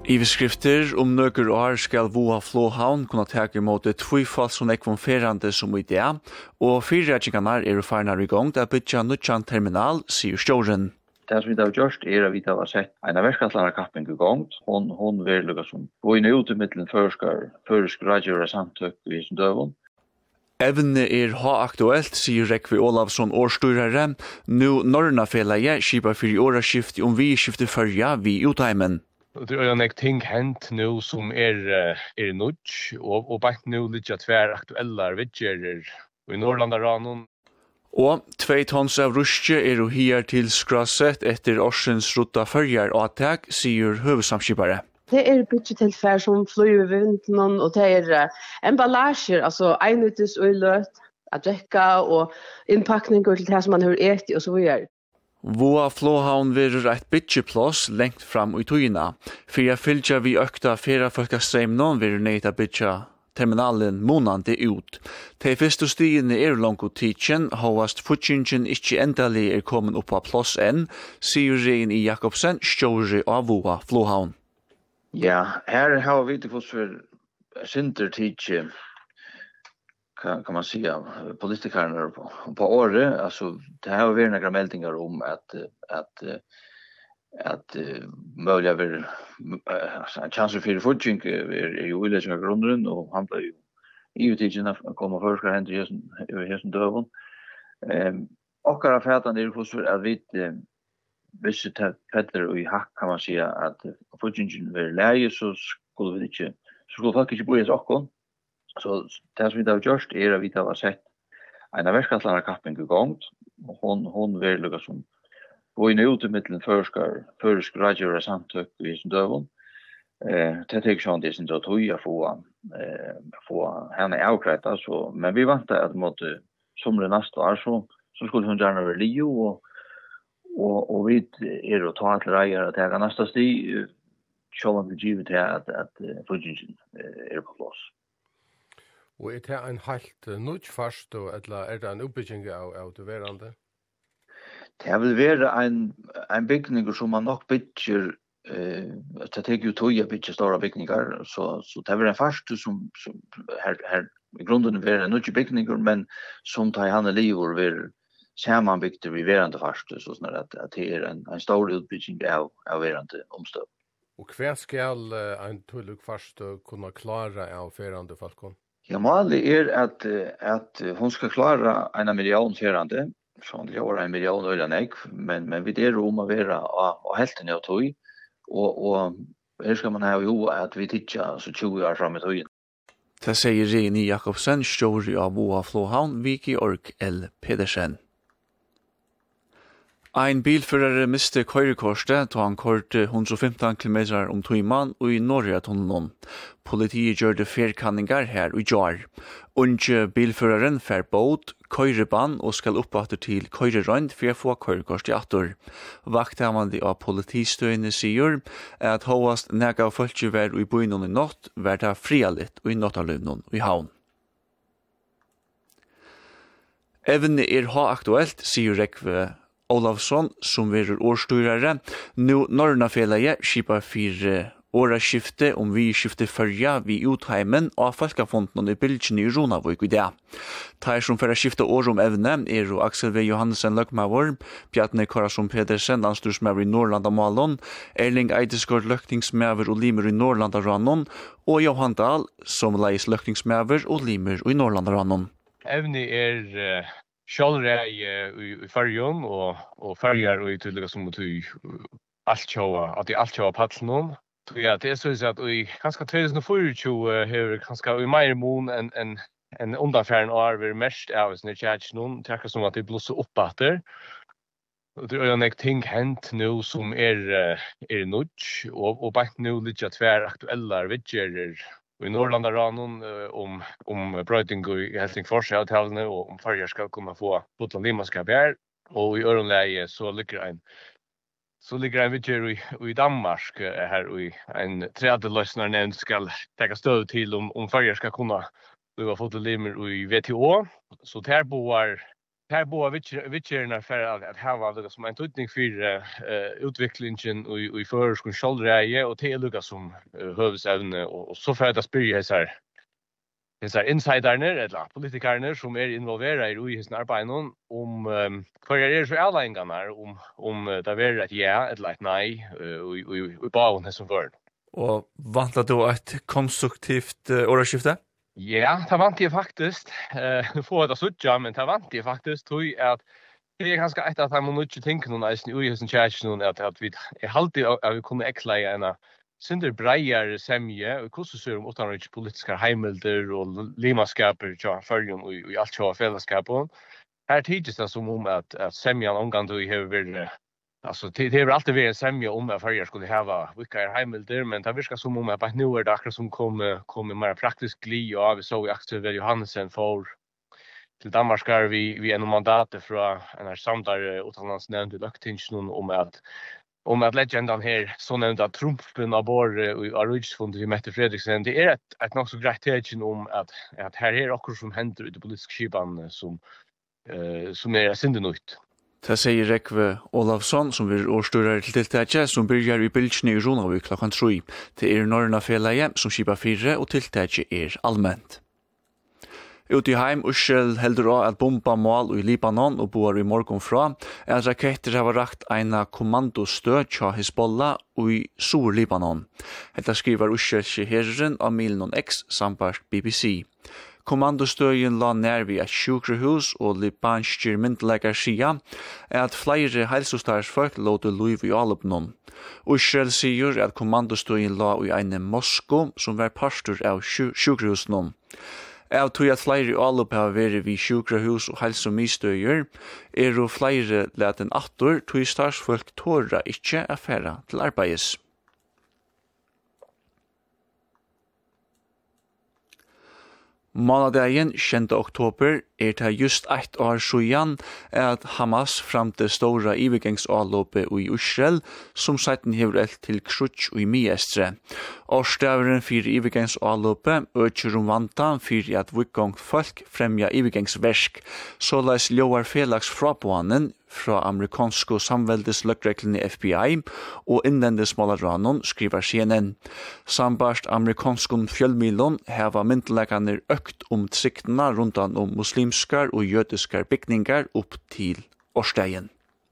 Iveskrifter nøkker år skal Voa Flåhavn kunne ta imot tvifalt som ekvom ferande som idé, og fyrretjingarna farnar I gang til å bytja nødjan terminal, sier stjåren. Det som vi har gjort at vi har sett en verkatlarakapping I gang. Hon vil lukka som gå inn ut I middelen førsk radgjøre samtøk I sin døvun. Evne ha aktuelt, sier Rekvi Olavsson årstyrare. Nu Norrnafelaje skipar fyrir åraskifte vi skifte førja vi utheimen. Det en ting hent nu som nudge, og bare nu litt tvær aktuelle vidgerer I Norrlandaranon. Og 2 tons av ruske jo her til skrasset etter årsens rutta førjar og attak, sier høvesamskipare. Det byttetilfær som flyr ved vinden, og det emballasjer, altså egnutis og løt, å drekke og innpakninger til det som man har eti og så videre. Voa Flåhavn verur eit bytjeplås lengt fram I tøyina. Fyrir fylgja vi økta ferafolkastreimnon verur neita bytja terminalen månande ut. De første stigene langt tidsen, hovast futsingen ikkje endelig kommet opp av plås enn, sier Rein I Jakobsen, stjåre av Voa Flåhavn. Ja, her har vi ikke fått for sintertidse, kan man säga politikerna på året, alltså det har varit några meldingar om att möjliga vill en chans för fotjink är ju illa som grunden och han blir ju EU-tidsen att komma förska hänt över här som dövon. Och affärerna är för att vi visst Petter I hack kan man säga att fotjinken vill läge så skulle vi inte så skulle folk inte bo I Stockholm. Så det som vi har gjort at vi har sett en verkatlarakapping I gang. Hon vil lukka som gå inn ut I middelen førsk radgjøre samtøk I sin døvun. Det tek sånn det sin tog å få henne avgreit. Men vi vant at måtte somre neste år så skulle hun gjerne være lio og vi å ta til reier at jeg neste sti sjålan det givet til at fudgingen på plass. Og det en helt nødt fast, eller det en oppbygging av det verande? Det vil være en bygning som man nok bygger, det tar jo tog å bygge store bygninger, så det vil en fast som her I grunden vil være en nødt bygninger, men som tar han livet vil sammenbygde vi verande fast, så sånn at det en stor utbygging av verande omstøv. Og hva skal en tullig fast kunne klare av verande falkon? Ja, målet at hon ska klara 1 million ferande, från det år 1 million ölen ägg, men vi det om att vara och helten av tog och här ska man ha ju att vi tittar så 20 år fram I tiden. Det säger Rein Jakobsen, stjåre av Voa Flåhavn, Viki Ork L. Pedersen. Ein bilførare miste køyrekortet da han kørte 115 km om timen og I Norge-tunnelen. Politiet gjør det ferkanningar her I jar. Unge bilføraren fer båt, køyrebann og skal oppatter til køyrerønd for å få køyrekort I atter. Vakthavande av politistøyene sier at hovast nega folk vær I byen I natt, vær det frialit og I nattaløvnen I havn. Evne ha aktuelt, sier Rekve Olavsson, som verur årstyrare. Nu Norrnafelaje skipar fyrir åraskifte vi skifte førja vi utheimen av Falkafonden I bylgen I Ronavik I det. Tar som fyrir skifte år evne Aksel V. Johansen Løkmavor, Bjarne Karasson Pedersen, landstyrsmaver I Norrlandamalon, Erling Eidesgård løktingsmaver og limer I Norrlandaranon, og Johan Dahl, som leis løktingsmaver og limer I Norrlandaranon. Evne sjálvræg I färjon og färjar og I tydliga som mot alt tjóa pallnum. Ja, det så att I ganska 2024 har ganska I mer mån en undanfärden år vi mest av sin church någon tackar som att det blossar upp åter. Och det en ting hent nu som nudge och bara nu lite tvär aktuella vidgerer I Norrlandaranon om bröting I Helsingfors avtalen och om färger ska kunna få Gotland limaskap här och I Öronläge så ligger en vidger I Danmark här I en tredje lösnar nämnd ska ta stöd till om färger ska kunna bli fått limer I WTO så där boar här båda vitcherna för att ha det som en tydning för utvecklingen och i förskon skållreje och till lucka som hövsävne och så för att spyrja så här insiderna eller politikerna som är involverade i his arbete om vad är så allängarna om det är ett ja eller ett nej och bara det som för. Och väntar du ett konstruktivt årsskifte? Ja, det vant jag faktiskt. Nu får det sucha, men det vant jag faktiskt tror att det är ganska ett att man måste tänka någon i husen churchen att vi är alltid att vi kommer äckla en synder breier semje och kurser om utanriks politiska heimelder och limaskaper ja förjun och i allt själva fällskapen. Här tidigt det som om att semjan omgång då i huvud alltså det är alltid vi en semja om att förjar skulle ha vilka heimelder men det verkar som om att nu är det akkurat som kommer mer praktiskt gli och vi såg Axel Johansen för till Danmarkar vi en mandat från en samtal utanlandsnämnd i Löktingen om att legendan här så nämnda Trumpen av bor i Arujsfondet i Mette Fredriksen det är ett nog så grejt tecken om att här är också som händer i det politiska skipan som är syndenut. Det säger Rekve Olavsson som vill årsturare till tilltätje som börjar i Bildsjön i Ronavik klockan 3. Det är Norrna Felaje som skipar 4 och tilltätje är allmänt. Ute i heim Ushel heldur á at bomba mål i Libanon og boar i morgon fra, at raketter har rakt eina kommandostø tja Hezbollah i Sur-Libanon. Hetta skriver Ushel herren av Milnon X sambart BBC. Kommandostøyen la nær vi et sjukrahus og libanskir myndlegar sia at flere helsestarsfolk låte luiv i Alubnon. Ushel sier at kommandostøyen la i eine Mosko som var pastor av sjukrahusnon. Av tog at flere allup har vært vid sjukrahus og helsomistøyer, og flere leten attor tog starsfolk tåra ikkje affæra til arbeids. Månadagen 10. oktober det just 1 år siden at Hamas framte stora ivergangsavløpet i Israel, som seiten hever eld til krutsk og i Miestre. Årstaveren for ivergangsavløpet øker vanta for at vikgang folk fremja ivergangsversk, såleis lovar felags fraboanen fra amerikanske samveldesløkreglene FBI og innlendes malaranon skriver CNN. Sambart amerikanske fjellmilon heva myndleggane økt siktene rundt om muslimskar og jødiskar bygningar opp til årsdagen.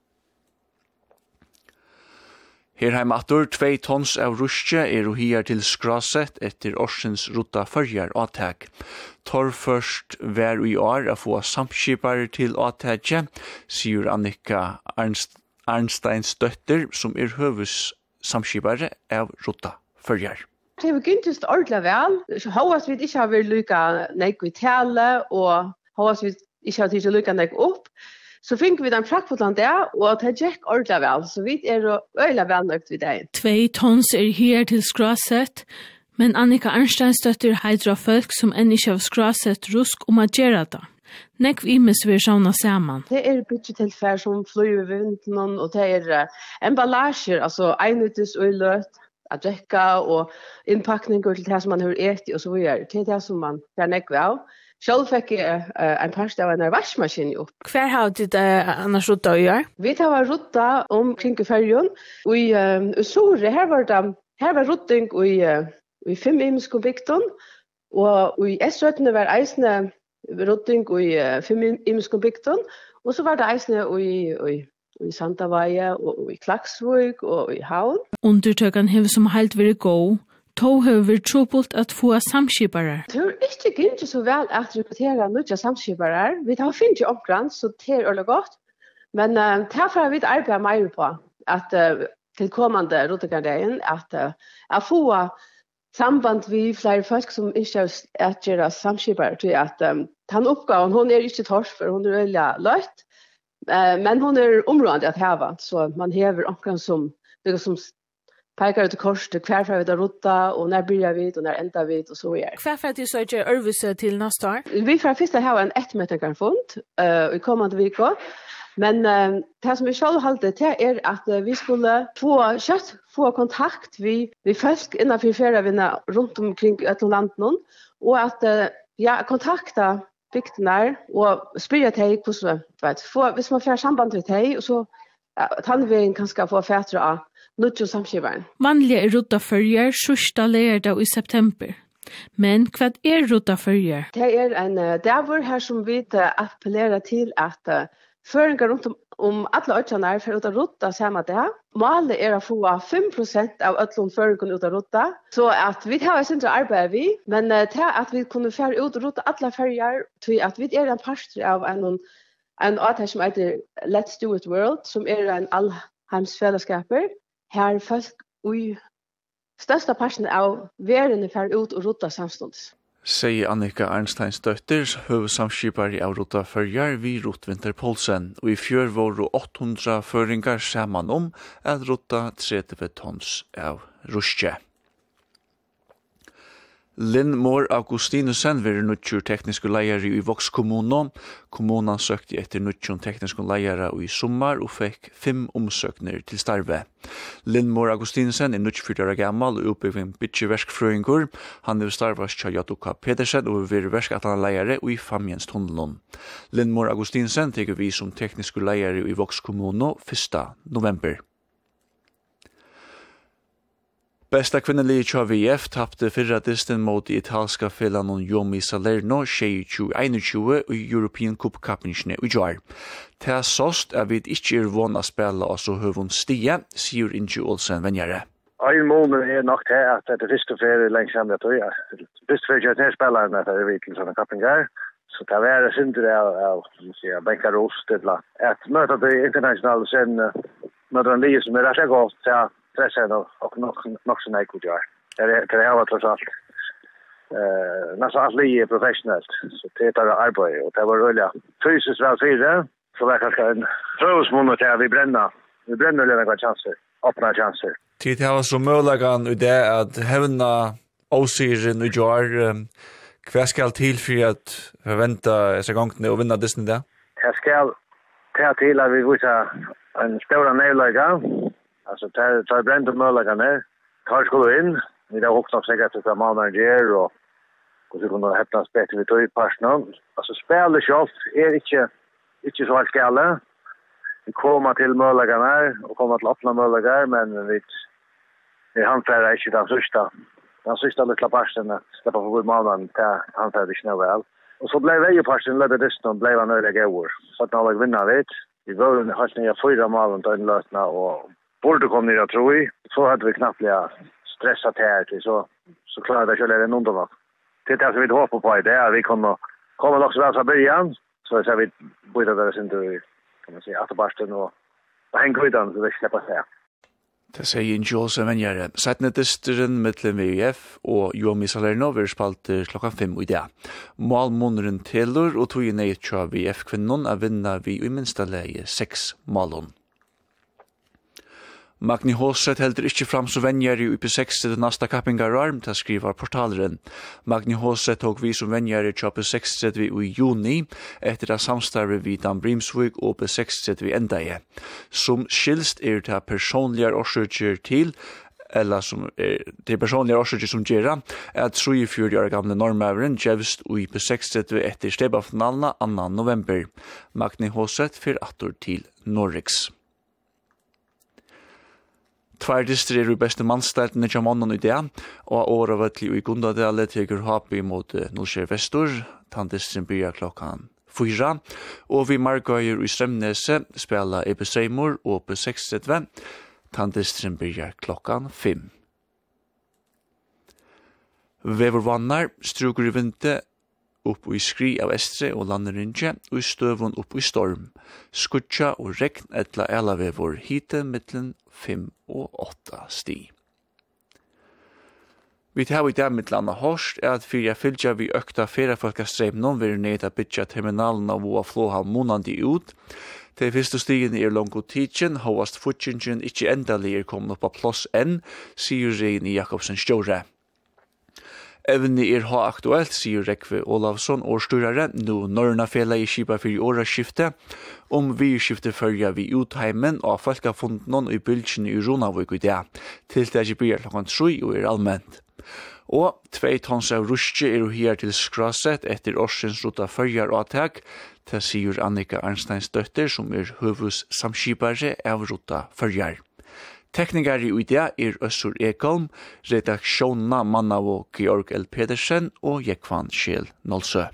Her heim atur 2 tons av ruskje og hier til skrasett etter årsens rutta førjar avtag. Tor først vær i år å få samskipare til avtagje, sier Annika Arnsteins døtter, som høves samskipare av rutta førjar. Det var gyntist ordentlig vel. Håas vi ikke har vært lykka nek i tale, og håas vi ikke har tidlig lykka nek opp. Så fikk vi den prakkfotland der, og det gikk ordentlig vel. Så vi øyla velnøkt vid det. 2 tons her til skrasett, men Annika Arnsteins støtter heidra folk som enn ikke har skrasett rusk om at gjøre det. Nekv imes vi sjåna saman. Det bytjetilfær som flyr ved vinden, og det emballasjer, altså einutis og løt, att dricka och inpackningar till det som man har ätit och så vidare. Det är det som man kan nekva av. Själv fick jag en parst av en vaskmaskin upp. Kvar har du det annars rutta att göra? Vi har rutta omkring färgen. Och i Sore, här var rutting i 5 imskobikton. Och i S-rötene var eisne rutting i 5 imskobikton. Och så var det eisne i Santavaje og i Klaksvøk og i Havn. Undertøkan hever som helt vært god. To hever vært trobult at få samskipare. Det er ikke så vel at rekruttera nødja samskipare. Vi har finnet jo omkrans, så det er veldig godt. Men derfor har vi arbeidet mer på at til kommande rotegardeien at få samband vi flere folk som ikke er gjøre samskipare til at den oppgaven, hun er ikke tors for hun er veldig løyt. Men hon området att häva så man häver omkring som pekar ut kors till kvar för att rota och när börjar vi och när ändar vi och så vidare. Kvar för att du söker örvelse till nästa år? Vi får först ha en 1 meter konfront i kommande vecka. Men det som vi själv hållde till är att vi skulle få kontakt vi folk innanför fjärravinna runt omkring ett land och att kontakta bygdene og spyrre til hvordan, hvis man får samband til det, og så tannvegen kan skal få fætre av nødt samskiveren. Vanlige rutafølger sørste lærdag i september. Men hva rutafølger? Det en davor her som vi appellerer til at føringer rundt om alle øyene for å rutta samme dag. Målet å få 5% av øtlån føringer ut av rutta. Så at vi har sin arbeid vi, men til at vi kunne fære ut og rutta alle føringer, til at vi en parster av en avtale som heter Let's Do It World, som en allheimsfellesskaper. Her folk i største parten av verden fære ut og rutta samstånds. Sier Annika Arnsteins døtter, høvesamskipar i Avrota Førjar vi Rotvinter Polsen, og i fjør var 800 føringar saman om at rota 30 tons av ruskje. Linn Mår Augustinusen var nødtjur tekniske leiere i Vox kommuno. Kommunen søkte etter nødtjur tekniske leiere i sommar og fikk 5 omsøkner til starve. Linn Mår Augustinusen nødtjur år gammal og oppbygging bytjeverskfrøyngur. Han vil starvast til Jatuka Pedersen og vil verskattende leiere i Famjens tunnelon. Linn Mår Augustinusen teker vi som tekniske leiere i Vox kommuno 1. november. Bästa kvinnelige KVF tappte fyrra disten mot italska fellanon Yomi Salerno 21 i European Cup Cup-ingene i jar. Ta sost er vi ikke vana spela og så høvun stia, sier Inge Olsen Venjare. En måned nok til at det første ferie lengst sammen jeg tror jeg. Første ferie til spilleren at det er til sånne kappingar. Så det er synder av Benka Rost at møte det internasjonale sen møter en liv som er rett og godt til pressen og nok så nekut gjør. Det har vært tross alt. Nesten alt liv er professionelt, så det er arbeid, og det var rullig fysisk vel fire, så det er kanskje en prøvesmål til at vi brenner noen chanser, åpner chanser. Tid har så muligheten i det at hevna åsiren og gjør, hva skal til for at forvente seg gangene og vinne Disney det? Det skal til at vi viser en større nedløyga. Altså, det er brent og mulighetene. Tar skulle inn. Vi har også nok sikkert til mannen gjør, og hvordan kunne hette bedre vi tog i parten. Altså, spillet selv er ikke så alt gale. Vi kommer til mulighetene, og kommer til åpne muligheter, men vi handler ikke den sørste. Den sørste litt av parten, slipper for mannen til handler ikke noe vel. Og så ble vi i parten, lødde dysten, og ble han øyelig gøyver. Så at når vi vinner litt, vi var helt nye 4 malen til en løsene, og borde komme ned, tror jeg. Så hadde vi knappt stresset her til, så klarer det ikke å lære noen av. Det er det vi håper på i det, at vi kommer nok så vel fra början, så vi borde det sin tur, kan man si, atterbarsten og henge ut den, så det slipper seg. Det sier Inge Olsen Venjare. Settene disteren mellom VUF og Yomi Salerno vil spalte klokka 5 i dag. Malmåneren teler og tog ned til VF-kvinnen av vinner vi i minste leie 6 malon. Magni Håseth heldur ikke fram som venjare i UP6 til nasta kappingararm, til skriver portaleren. Magni Håseth tok vi som venjare til UP6 i juni, etter at samstarve vi Dan Brimsvig og UP6 i endaje. Som skilst det personlige årsøkjer til, eller som det personlige årsøkjer som gjør, at 34 år gamle normøveren gjevst i UP6 etter Stebafnalna 2. november. Magni Håseth fyr atter til Norriks. Tværdister i beste mannsteltene til mannen i det, og året var til i Gundadale teker hap imot Nolskjær Vestor, tandisteren byrja klokkan 4, og vi margøyer i Strømnese spela Ebbe Seimur og P6, tandisteren byrja klokkan 5. Vevervannar struker i vinte opp i skri av Estre og Landerinje, og i støvun opp i storm. Skutja og regn etla elavevor hite mittlen 5 og 8 sti. Vi tar i dag mittlanda hårst at fyrir fylgja vi økta ferafolkastreimnon vil ned a bytja terminalen av Voa Flåhal månandi ut. De første stigene longo tidsen, hovast futjingen ikkje endelig kommet opp av plass enn, sier Reini Jakobsen Stjåre. Evne ha aktuelt, sier Rekve Olavsson, årstyrare, nå Norrna fela i kipa fyrir åraskifte, vi skifte førja vi utheimen og folkafunden i bylden i Ronavik i dag, til det ikke blir klokkan 3 og allment. Og 2 tons av ruske her til skrasett etter årsens ruta førjar og attak, det sier Annika Arnsteins døtter, som høvus samskipare av ruta førjar. Teknikere i det Øssur Ekholm, redaksjonene Manna og Georg L. Pedersen og Jekvan Kjell Nolsø.